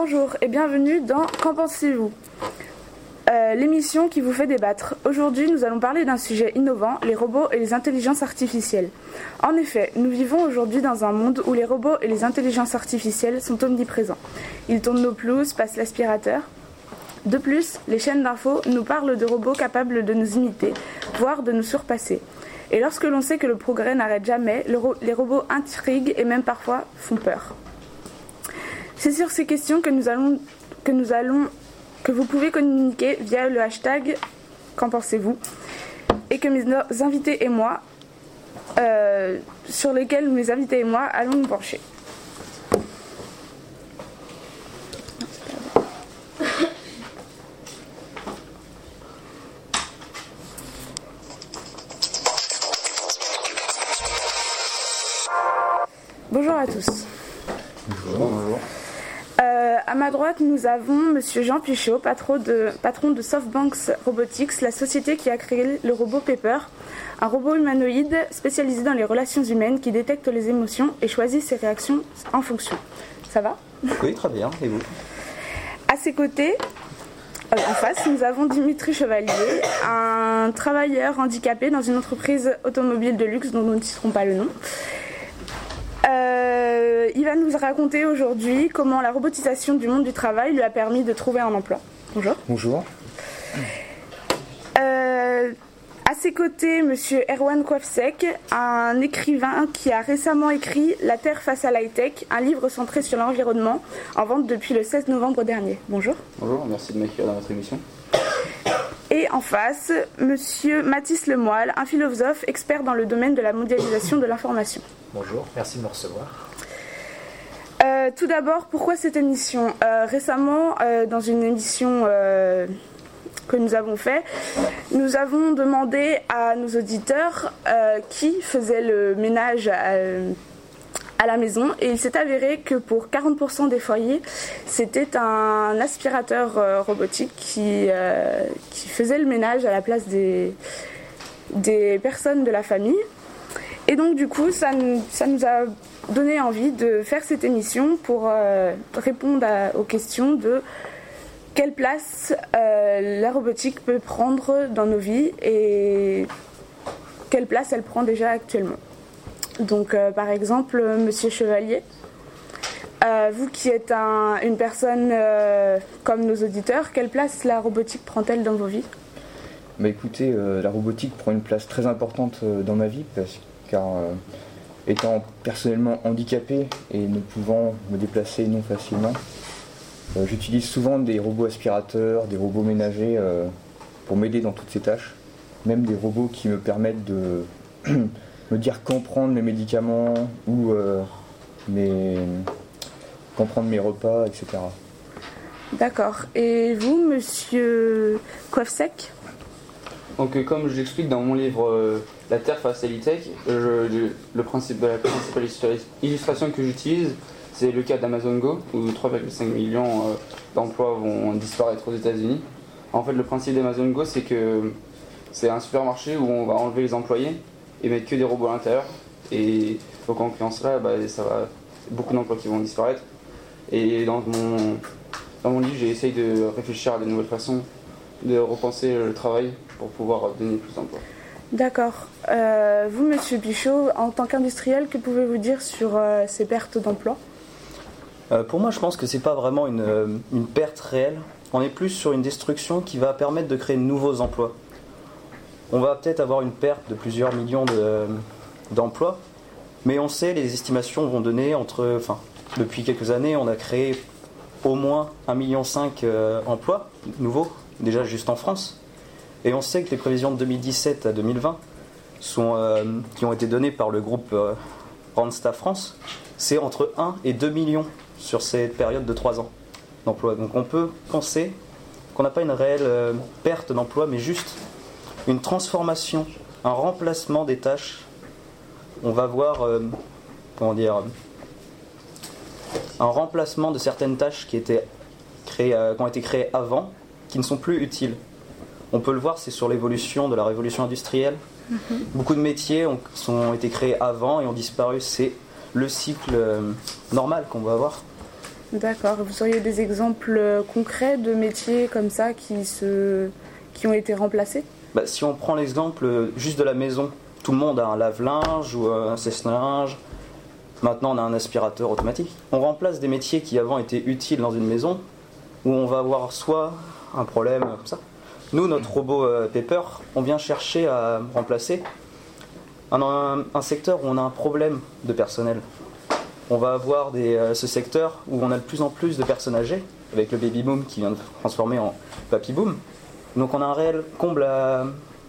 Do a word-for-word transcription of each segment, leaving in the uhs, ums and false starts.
Bonjour et bienvenue dans Qu'en pensez-vous ? euh, L'émission qui vous fait débattre. Aujourd'hui, nous allons parler d'un sujet innovant, les robots et les intelligences artificielles. En effet, nous vivons aujourd'hui dans un monde où les robots et les intelligences artificielles sont omniprésents. Ils tournent nos pelouses, passent l'aspirateur. De plus, les chaînes d'infos nous parlent de robots capables de nous imiter, voire de nous surpasser. Et lorsque l'on sait que le progrès n'arrête jamais, le ro- les robots intriguent et même parfois font peur. C'est sur ces questions que nous allons, que nous allons, que vous pouvez communiquer via le hashtag Qu'en pensez-vous ? Et que mes invités et moi, euh, sur lesquels mes invités et moi allons nous pencher. Bonjour à tous. Bonjour. Bonjour. Euh, à ma droite, nous avons Monsieur Jean Pichot, patron de, patron de SoftBanks Robotics, la société qui a créé le robot Pepper, un robot humanoïde spécialisé dans les relations humaines qui détecte les émotions et choisit ses réactions en fonction. Ça va ? Oui, très bien. Et vous ? À ses côtés, euh, en face, nous avons Dimitri Chevalier, un travailleur handicapé dans une entreprise automobile de luxe dont nous ne citerons pas le nom. Euh, il va nous raconter aujourd'hui comment la robotisation du monde du travail lui a permis de trouver un emploi. Bonjour. Bonjour. Euh, à ses côtés, Monsieur Erwan Coifsec, un écrivain qui a récemment écrit La Terre face à l'high-tech, un livre centré sur l'environnement, en vente depuis le seize novembre dernier. Bonjour. Bonjour, merci de m'accueillir dans votre émission. Et en face, Monsieur Mathis Lemoyle, un philosophe expert dans le domaine de la mondialisation de l'information. Bonjour, merci de me recevoir. Euh, tout d'abord, pourquoi cette émission ? euh, Récemment, euh, dans une émission euh, que nous avons faite, nous avons demandé à nos auditeurs euh, qui faisait le ménage à, à la maison, et il s'est avéré que pour quarante pour cent des foyers, c'était un aspirateur euh, robotique qui, euh, qui faisait le ménage à la place des, des personnes de la famille. Et donc du coup, ça, ça nous a donné envie de faire cette émission pour euh, répondre à, aux questions de quelle place euh, la robotique peut prendre dans nos vies et quelle place elle prend déjà actuellement. Donc euh, par exemple, Monsieur Chevalier, euh, vous qui êtes un, une personne euh, comme nos auditeurs, quelle place la robotique prend-elle dans vos vies ? Bah écoutez, euh, la robotique prend une place très importante euh, dans ma vie parce que car euh, étant personnellement handicapé et ne pouvant me déplacer non facilement, euh, j'utilise souvent des robots aspirateurs, des robots ménagers euh, pour m'aider dans toutes ces tâches, même des robots qui me permettent de me dire quand prendre mes médicaments ou euh, mes, quand prendre mes repas, et cetera. D'accord. Et vous, Monsieur Coifsec ? Donc euh, comme je l'explique dans mon livre euh, La Terre face à l'high-tech, euh, je- le principe, la principale illustra- illustration que j'utilise, c'est le cas d'Amazon Go, où trois virgule cinq millions euh, d'emplois vont disparaître aux États-Unis. En fait, le principe d'Amazon Go, c'est que c'est un supermarché où on va enlever les employés et mettre que des robots à l'intérieur. Et donc en créant cela, bah, ça va beaucoup d'emplois qui vont disparaître. Et dans mon, dans mon livre, j'ai essayé de réfléchir à de nouvelles façons de repenser le travail pour pouvoir donner plus d'emplois. D'accord. Euh, vous, Monsieur Pichot, en tant qu'industriel, que pouvez-vous dire sur euh, ces pertes d'emploi ? Euh, pour moi, je pense que c'est pas vraiment une, euh, une perte réelle. On est plus sur une destruction qui va permettre de créer de nouveaux emplois. On va peut-être avoir une perte de plusieurs millions de, d'emplois, mais on sait, les estimations vont donner entre... Enfin, depuis quelques années, on a créé au moins un virgule cinq million euh, emplois nouveaux, déjà juste en France. Et on sait que les prévisions de deux mille dix-sept à deux mille vingt, sont, euh, qui ont été données par le groupe euh, Randstad France, c'est entre un et deux millions sur cette période de trois ans d'emploi. Donc on peut penser qu'on n'a pas une réelle euh, perte d'emploi, mais juste une transformation, un remplacement des tâches. On va voir, euh, comment dire, un remplacement de certaines tâches qui, étaient créées, euh, qui ont été créées avant, qui ne sont plus utiles. On peut le voir, c'est sur l'évolution de la révolution industrielle. Mm-hmm. Beaucoup de métiers ont, sont, ont été créés avant et ont disparu. C'est le cycle euh, normal qu'on va avoir. D'accord. Vous auriez des exemples concrets de métiers comme ça qui, se... qui ont été remplacés ? Bah, si on prend l'exemple juste de la maison, tout le monde a un lave-linge ou un sèche-linge. Maintenant, on a un aspirateur automatique. On remplace des métiers qui avant étaient utiles dans une maison, où on va avoir soit un problème comme ça. Nous, notre robot euh, Pepper, on vient chercher à remplacer un, un, un secteur où on a un problème de personnel. On va avoir des, euh, ce secteur où on a de plus en plus de personnes âgées, avec le baby boom qui vient de se transformer en papy boom. Donc on a un réel comble à...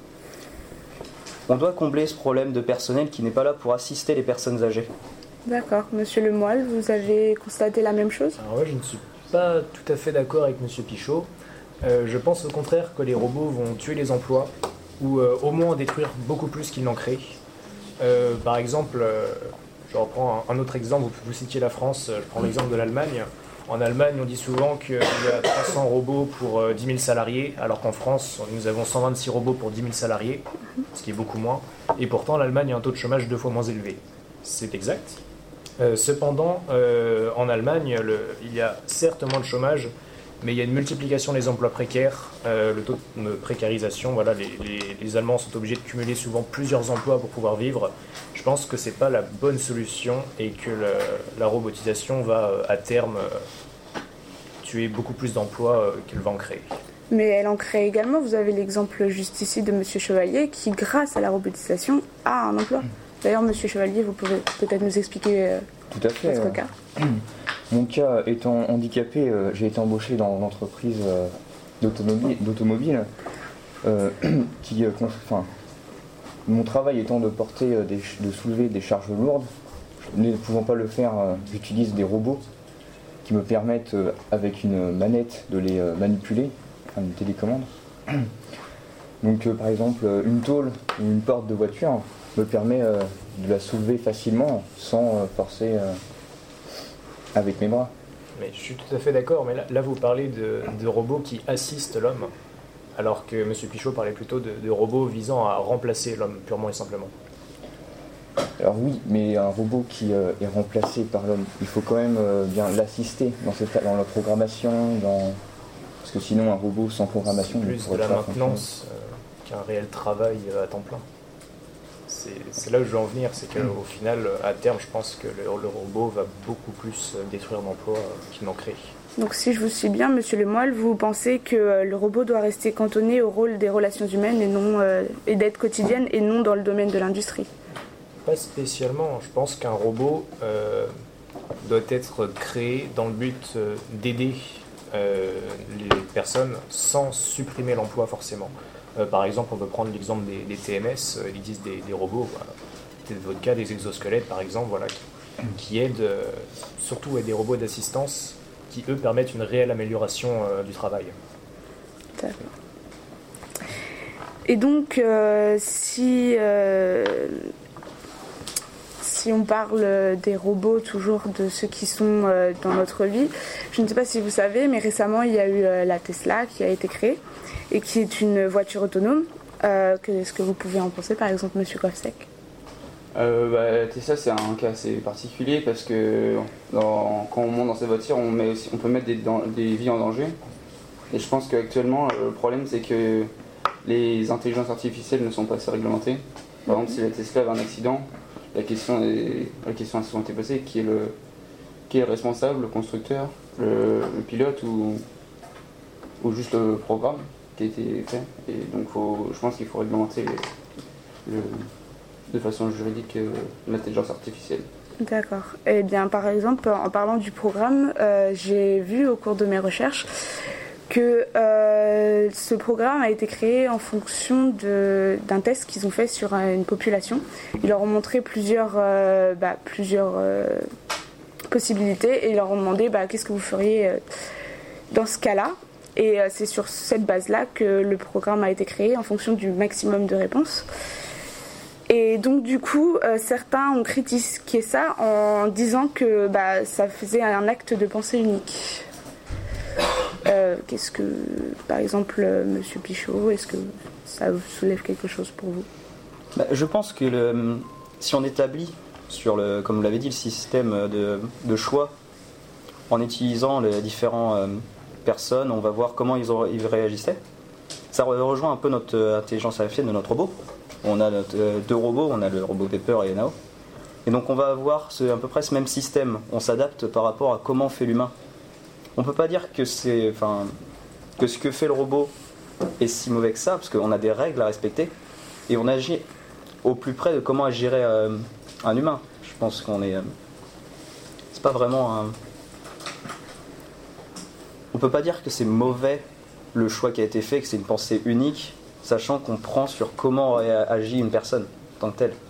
On doit combler ce problème de personnel qui n'est pas là pour assister les personnes âgées. D'accord. Monsieur Lemoyle, vous avez constaté la même chose ? Alors ouais, je ne suis pas tout à fait d'accord avec Monsieur Pichot. Euh, je pense au contraire que les robots vont tuer les emplois, ou euh, au moins en détruire beaucoup plus qu'ils n'en créent. Euh, par exemple, euh, je reprends un, un autre exemple, vous, vous citiez la France, je prends l'exemple de l'Allemagne. En Allemagne, on dit souvent qu'il y a trois cents robots pour euh, dix mille salariés, alors qu'en France, nous avons cent vingt-six robots pour dix mille salariés, ce qui est beaucoup moins. Et pourtant, l'Allemagne a un taux de chômage deux fois moins élevé. C'est exact. Euh, cependant, euh, en Allemagne, le, il y a certes moins de chômage, mais il y a une multiplication des emplois précaires, euh, le taux de précarisation. Voilà, les, les, les Allemands sont obligés de cumuler souvent plusieurs emplois pour pouvoir vivre. Je pense que ce n'est pas la bonne solution et que le, la robotisation va à terme euh, tuer beaucoup plus d'emplois euh, qu'elle va en créer. Mais elle en crée également. Vous avez l'exemple juste ici de Monsieur Chevalier qui, grâce à la robotisation, a un emploi. D'ailleurs, Monsieur Chevalier, vous pouvez peut-être nous expliquer euh, Tout à fait, votre euh, cas. Mon cas étant handicapé, euh, j'ai été embauché dans l'entreprise euh, d'automobile, d'automobile euh, qui, euh, enfin, mon travail étant de porter, euh, des, de soulever des charges lourdes, ne pouvant pas le faire, euh, j'utilise des robots qui me permettent, euh, avec une manette, de les euh, manipuler, enfin une télécommande. Donc, euh, par exemple, une tôle ou une porte de voiture me permet euh, de la soulever facilement sans euh, forcer euh, avec mes bras. Mais je suis tout à fait d'accord, mais là, là vous parlez de, de robots qui assistent l'homme, alors que M. Pichot parlait plutôt de, de robots visant à remplacer l'homme purement et simplement. Alors oui, mais un robot qui euh, est remplacé par l'homme, il faut quand même euh, bien l'assister dans, cette, dans la programmation, dans... parce que sinon un robot sans programmation... C'est plus de la maintenance euh, qu'un réel travail euh, à temps plein. C'est, c'est là où je veux en venir, c'est qu'au final, à terme, je pense que le, le robot va beaucoup plus détruire d'emplois qu'il n'en crée. Donc si je vous suis bien, Monsieur Lemoyle, vous pensez que euh, le robot doit rester cantonné au rôle des relations humaines et, non, euh, et d'aide quotidienne et non dans le domaine de l'industrie ? Pas spécialement. Je pense qu'un robot euh, doit être créé dans le but euh, d'aider euh, les personnes sans supprimer l'emploi forcément. Euh, par exemple, on peut prendre l'exemple des, des T M S, euh, il existe des, des robots, voilà. Peut-être votre cas, des exosquelettes par exemple, voilà, qui, qui aident, euh, surtout à des robots d'assistance qui eux permettent une réelle amélioration euh, du travail. D'accord. Et donc, euh, si, euh, si on parle des robots, toujours de ceux qui sont euh, dans notre vie, je ne sais pas si vous savez, mais récemment il y a eu euh, la Tesla qui a été créée et qui est une voiture autonome. Euh, qu'est-ce que vous pouvez en penser, par exemple, Monsieur Kovsek ? euh, bah, Tesla, c'est un cas assez particulier parce que dans, quand on monte dans cette voiture, on, met aussi, on peut mettre des, dans, des vies en danger. Et je pense qu'actuellement, le problème, c'est que les intelligences artificielles ne sont pas assez réglementées. Par exemple, si la Tesla avait un accident, la question est, la question a souvent été posée, qui est le, qui est le responsable, le constructeur, le, le pilote ou, ou juste le programme qui a été fait. Et donc faut, je pense qu'il faut réglementer les, le, de façon juridique euh, l'intelligence artificielle. D'accord. Eh bien, par exemple, en parlant du programme, euh, j'ai vu au cours de mes recherches que euh, ce programme a été créé en fonction de, d'un test qu'ils ont fait sur une population. Ils leur ont montré plusieurs, euh, bah, plusieurs euh, possibilités et ils leur ont demandé bah, qu'est-ce que vous feriez euh, dans ce cas-là. Et euh, c'est sur cette base-là que le programme a été créé en fonction du maximum de réponses. Et donc du coup, euh, certains ont critiqué ça en disant que bah, ça faisait un acte de pensée unique. Euh, qu'est-ce que, par exemple, euh, Monsieur Pichot, est-ce que ça vous soulève quelque chose pour vous ? Bah, je pense que le, si on établit sur le, comme vous l'avez dit, le système de, de choix en utilisant les différentes euh, personnes, on va voir comment ils, ont, ils réagissaient. Ça rejoint un peu notre euh, intelligence artificielle de notre robot. On a notre, euh, deux robots, on a le robot Pepper et Nao. Et donc on va avoir ce, à peu près ce même système. On s'adapte par rapport à comment fait l'humain. On ne peut pas dire que, c'est, enfin, que ce que fait le robot est si mauvais que ça, parce qu'on a des règles à respecter. Et on agit au plus près de comment agirait euh, un humain. Je pense qu'on est... Euh, c'est pas vraiment un... On peut pas dire que c'est mauvais le choix qui a été fait, que c'est une pensée unique, sachant qu'on prend sur comment agit une personne en tant que telle.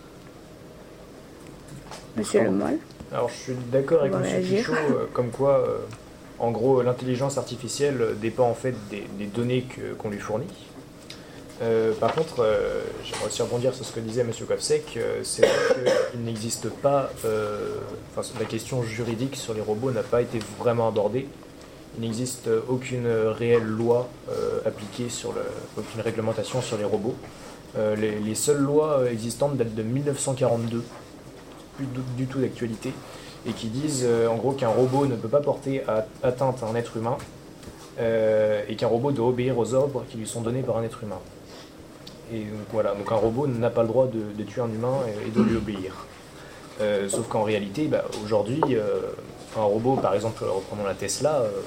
Monsieur Lemoyle. Alors je suis d'accord avec M. Pichot, euh, comme quoi, euh, en gros, l'intelligence artificielle dépend en fait des, des données que, qu'on lui fournit. Euh, par contre, euh, j'aimerais aussi rebondir sur ce que disait M. Kovsek, euh, c'est vrai qu'il n'existe pas, euh, enfin, la question juridique sur les robots n'a pas été vraiment abordée. Il n'existe aucune réelle loi euh, appliquée sur le, aucune réglementation sur les robots. Euh, les, les seules lois existantes datent de mille neuf cent quarante-deux, plus du, du tout d'actualité, et qui disent euh, en gros qu'un robot ne peut pas porter à, atteinte à un être humain euh, et qu'un robot doit obéir aux ordres qui lui sont donnés par un être humain. Et donc voilà, donc un robot n'a pas le droit de, de tuer un humain et, et de lui obéir. Euh, sauf qu'en réalité, bah, aujourd'hui, euh, un robot, par exemple, reprenons la Tesla, euh,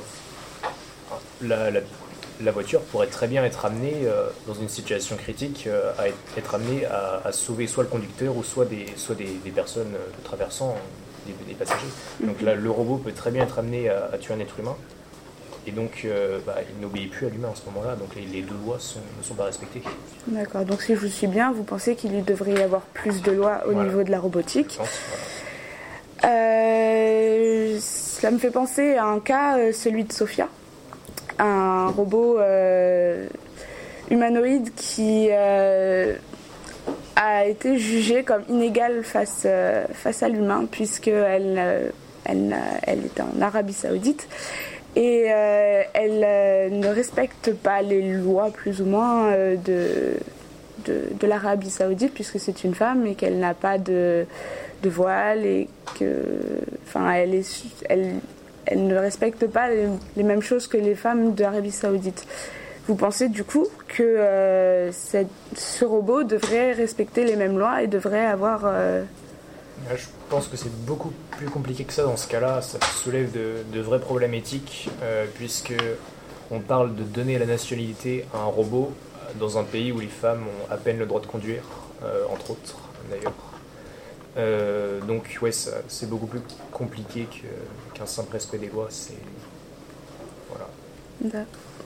la, la, la voiture pourrait très bien être amenée, euh, dans une situation critique, euh, à être, être amenée à, à sauver soit le conducteur ou soit des, soit des, des personnes euh, traversant, des, des passagers. Donc là, le robot peut très bien être amené à, à tuer un être humain. Et donc, euh, bah, il n'obéit plus à l'humain à ce moment-là, donc les, les deux lois sont, ne sont pas respectées. D'accord, donc si je vous suis bien, vous pensez qu'il devrait y avoir plus de lois au Voilà. niveau de la robotique. Je pense, voilà. euh, Cela me fait penser à un cas, euh, celui de Sophia, un robot euh, humanoïde qui euh, a été jugé comme inégal face, euh, face à l'humain, puisqu'elle euh, elle, elle était en Arabie Saoudite. Et euh, elle euh, ne respecte pas les lois plus ou moins euh, de, de, de l'Arabie Saoudite puisque c'est une femme et qu'elle n'a pas de, de voile et que, enfin, elle, est, elle, elle ne respecte pas les, les mêmes choses que les femmes d'Arabie Saoudite. Vous pensez du coup que euh, cette, ce robot devrait respecter les mêmes lois et devrait avoir... Euh... Je pense que c'est beaucoup plus compliqué que ça dans ce cas-là. Ça soulève de, de vrais problèmes éthiques, euh, puisque on parle de donner la nationalité à un robot dans un pays où les femmes ont à peine le droit de conduire, euh, entre autres d'ailleurs. Euh, donc ouais, ça, c'est beaucoup plus compliqué que, qu'un simple respect des lois. C'est voilà. D'accord.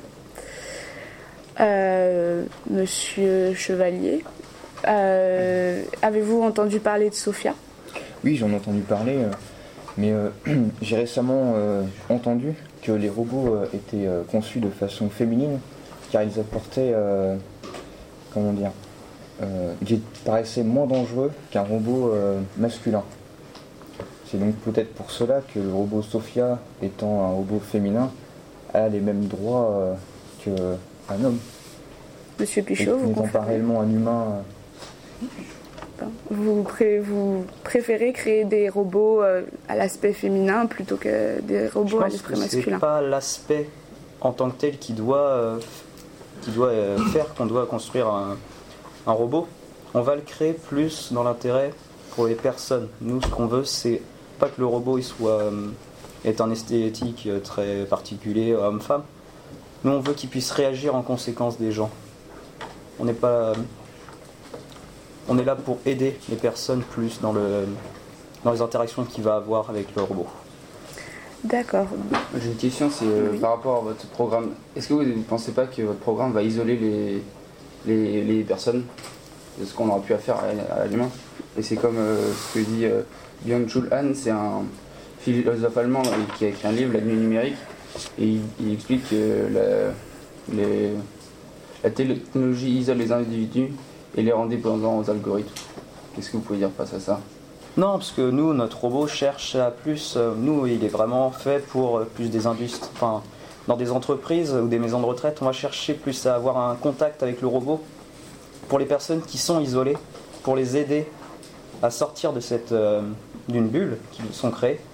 Euh, Monsieur Chevalier, euh, avez-vous entendu parler de Sophia ? Oui, j'en ai entendu parler, euh, mais euh, j'ai récemment euh, entendu que les robots euh, étaient euh, conçus de façon féminine, car ils apportaient, euh, comment dire, euh, ils paraissaient moins dangereux qu'un robot euh, masculin. C'est donc peut-être pour cela que le robot Sophia, étant un robot féminin, a les mêmes droits euh, qu'un homme. Monsieur Pichot, vous n'étant pas réellement un humain. Euh, Vous, pré- vous préférez créer des robots euh, à l'aspect féminin plutôt que des robots à l'esprit masculin ? C'est pas l'aspect en tant que tel qui doit, euh, qui doit euh, faire qu'on doit construire un, un robot. On va le créer plus dans l'intérêt pour les personnes. Nous, ce qu'on veut, c'est pas que le robot il soit euh, ait un esthétique très particulier, homme-femme. Nous, on veut qu'il puisse réagir en conséquence des gens. On n'est pas... On est là pour aider les personnes plus dans, le, dans les interactions qu'il va avoir avec le robot. D'accord. J'ai une question, c'est euh, Oui. par rapport à votre programme. Est-ce que vous ne pensez pas que votre programme va isoler les, les, les personnes de ce qu'on aurait pu faire à, à l'humain ? Et c'est comme euh, ce que dit euh, Byung-Chul Han, c'est un philosophe allemand euh, qui a écrit un livre, La nuit numérique, et il, il explique que la, les, la technologie isole les individus et les rend dépendants aux algorithmes. Qu'est-ce que vous pouvez dire face à ça ? Non, parce que nous, notre robot cherche à plus... Euh, nous, il est vraiment fait pour euh, plus des industries. Enfin, dans des entreprises ou des maisons de retraite, on va chercher plus à avoir un contact avec le robot pour les personnes qui sont isolées, pour les aider à sortir de cette, euh, d'une bulle qu'ils sont créés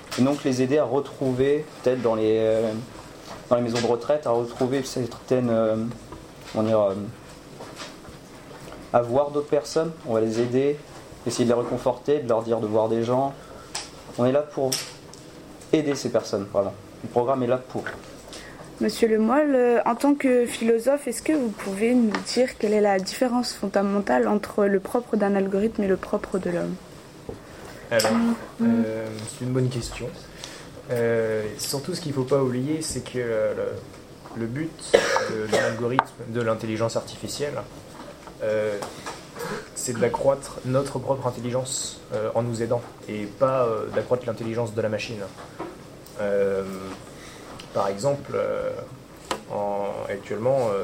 et donc les aider à retrouver, peut-être dans les, euh, dans les maisons de retraite, à retrouver certaines, euh, comment dire, euh, à voir d'autres personnes. On va les aider, essayer de les réconforter, de leur dire de voir des gens. On est là pour aider ces personnes, voilà. Le programme est là pour. Monsieur Lemoyle, euh, en tant que philosophe, est-ce que vous pouvez nous dire quelle est la différence fondamentale entre le propre d'un algorithme et le propre de l'homme? Alors, euh, c'est une bonne question. Euh, surtout, ce qu'il ne faut pas oublier, c'est que euh, le, le but de, de l'algorithme, de l'intelligence artificielle, euh, c'est d'accroître notre propre intelligence euh, en nous aidant, et pas euh, d'accroître l'intelligence de la machine. Euh, par exemple, euh, en, actuellement, euh,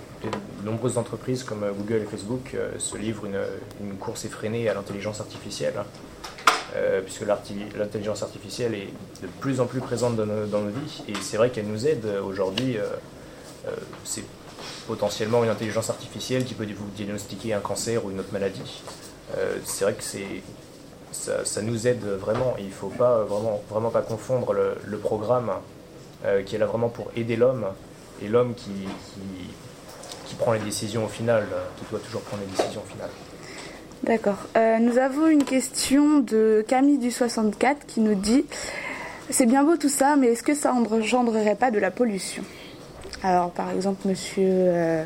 de nombreuses entreprises comme Google et Facebook euh, se livrent une, une course effrénée à l'intelligence artificielle, euh, puisque l'intelligence artificielle est de plus en plus présente dans nos, dans nos vies, et c'est vrai qu'elle nous aide aujourd'hui. Euh, euh, c'est potentiellement une intelligence artificielle qui peut vous diagnostiquer un cancer ou une autre maladie. Euh, c'est vrai que c'est, ça, ça nous aide vraiment. Il ne faut pas vraiment, vraiment pas confondre le, le programme euh, qui est là vraiment pour aider l'homme et l'homme qui, qui, qui prend les décisions au final, qui doit toujours prendre les décisions au final. D'accord. Euh, nous avons une question de Camille du soixante-quatre qui nous dit « C'est bien beau tout ça, mais est-ce que ça engendrerait pas de la pollution ?» Alors, par exemple, monsieur, euh,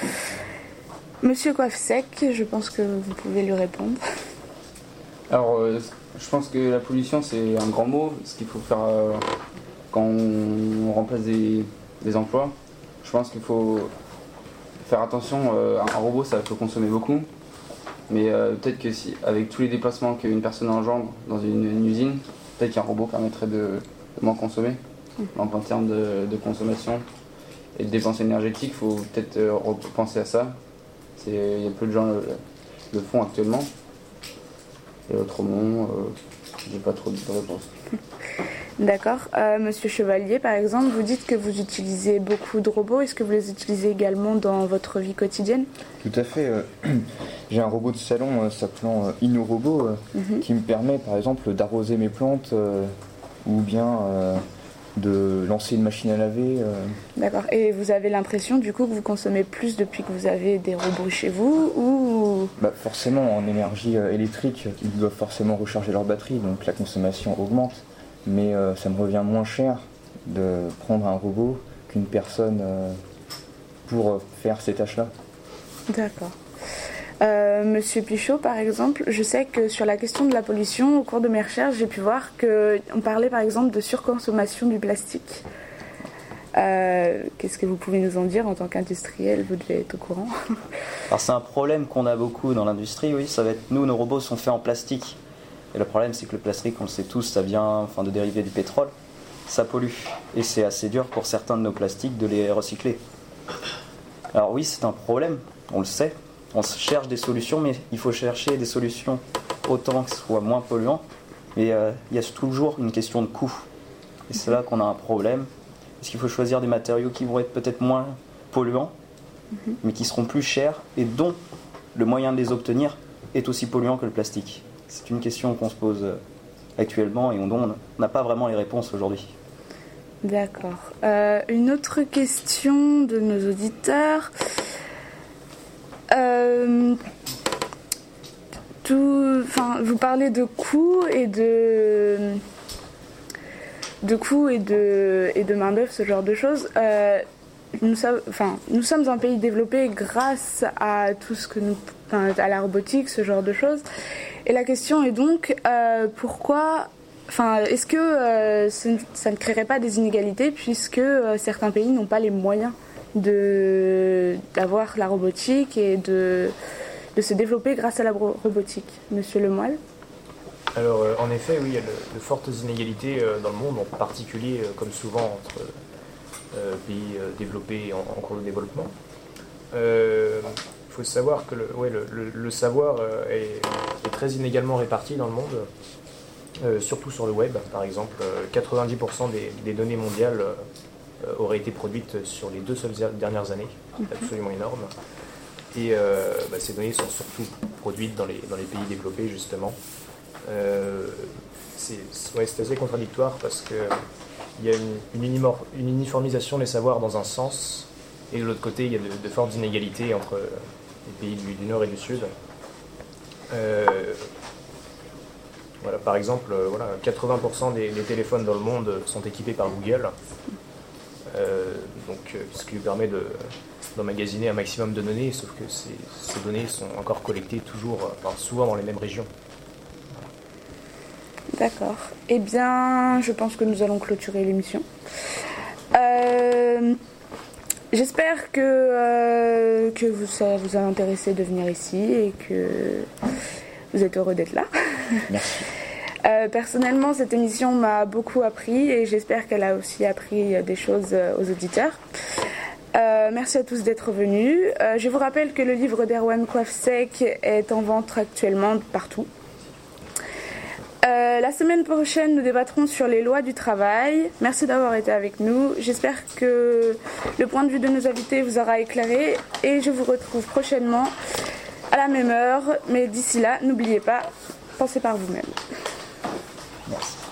monsieur Coiffe-Sec, je pense que vous pouvez lui répondre. Alors, euh, je pense que la pollution, c'est un grand mot. Ce qu'il faut faire euh, quand on remplace des, des emplois, je pense qu'il faut faire attention. Euh, un robot, ça peut consommer beaucoup. Mais euh, peut-être que si, avec tous les déplacements qu'une personne engendre dans une, une usine, peut-être qu'un robot permettrait de, de moins consommer. Donc, en termes de, de consommation et de dépenses énergétiques, il faut peut-être euh, repenser à ça. Il y a peu de gens le, le font actuellement. Et autrement, euh, j'ai pas trop de réponses. D'accord. Euh, Monsieur Chevalier, par exemple, vous dites que vous utilisez beaucoup de robots. Est-ce que vous les utilisez également dans votre vie quotidienne? Tout à fait. Euh, j'ai un robot de salon euh, s'appelant euh, InnoRobot euh, mm-hmm. qui me permet, par exemple, d'arroser mes plantes euh, ou bien euh, de lancer une machine à laver. Euh. D'accord. Et vous avez l'impression, du coup, que vous consommez plus depuis que vous avez des robots chez vous ou... Bah, forcément, en énergie euh, électrique, ils doivent forcément recharger leur batterie, donc la consommation augmente. Mais euh, ça me revient moins cher de prendre un robot qu'une personne euh, pour faire ces tâches-là. D'accord. Euh, Monsieur Pichot, par exemple, je sais que sur la question de la pollution, au cours de mes recherches, j'ai pu voir qu'on parlait par exemple de surconsommation du plastique. Euh, qu'est-ce que vous pouvez nous en dire en tant qu'industriel? Vous devez être au courant. Alors c'est un problème qu'on a beaucoup dans l'industrie, oui, ça va être nous, nos robots sont faits en plastique. Et le problème, c'est que le plastique, on le sait tous, ça vient enfin, de dérivés du pétrole. Ça pollue. Et c'est assez dur pour certains de nos plastiques de les recycler. Alors oui, c'est un problème, on le sait. On cherche des solutions, mais il faut chercher des solutions autant que ce soit moins polluant. Mais euh, il y a toujours une question de coût. Et c'est là qu'on a un problème. Parce qu'il faut choisir des matériaux qui vont être peut-être moins polluants, mais qui seront plus chers et dont le moyen de les obtenir est aussi polluant que le plastique. C'est une question qu'on se pose actuellement et dont on n'a pas vraiment les réponses aujourd'hui. D'accord. Euh, une autre question de nos auditeurs. Euh, tout, enfin, vous parlez de coûts et de, de coûts et de, et de main-d'œuvre, ce genre de choses. Euh, nous, enfin, nous sommes un pays développé grâce à tout ce que nous, enfin, à la robotique, ce genre de choses. Et la question est donc euh, pourquoi, enfin, est-ce que euh, ça ne créerait pas des inégalités puisque euh, certains pays n'ont pas les moyens de d'avoir la robotique et de de se développer grâce à la robotique, Monsieur Lemoyle? Alors, euh, en effet, oui, il y a de, de fortes inégalités euh, dans le monde, en particulier, euh, comme souvent, entre euh, pays euh, développés et en, en cours de développement. Euh, Il faut savoir que le, ouais, le, le, le savoir euh, est, est très inégalement réparti dans le monde, euh, surtout sur le web, par exemple. Euh, quatre-vingt-dix pour cent des, des données mondiales euh, auraient été produites sur les deux seules dernières années. C'est absolument énorme. Et euh, bah, ces données sont surtout produites dans les, dans les pays développés, justement. Euh, c'est ouais, c'est assez contradictoire parce qu'il y a une, une, unimor, une uniformisation des savoirs dans un sens, et de l'autre côté, il y a de, de fortes inégalités entre les pays du, du Nord et du Sud. Euh, voilà, par exemple, euh, voilà, quatre-vingts pour cent des, des téléphones dans le monde sont équipés par Google, euh, donc, euh, ce qui lui permet de, d'emmagasiner un maximum de données, sauf que ces, ces données sont encore collectées toujours, enfin, souvent dans les mêmes régions. D'accord. Eh bien, je pense que nous allons clôturer l'émission. Euh, j'espère que, euh, que vous, ça vous a intéressé de venir ici et que vous êtes heureux d'être là. Merci. Euh, personnellement, cette émission m'a beaucoup appris et j'espère qu'elle a aussi appris des choses aux auditeurs. Euh, merci à tous d'être venus. Euh, je vous rappelle que le livre d'Erwan Coiffsec est en vente actuellement partout. Euh, la semaine prochaine, nous débattrons sur les lois du travail. Merci d'avoir été avec nous. J'espère que le point de vue de nos invités vous aura éclairé et je vous retrouve prochainement à la même heure. Mais d'ici là, n'oubliez pas, pensez par vous-même. Merci.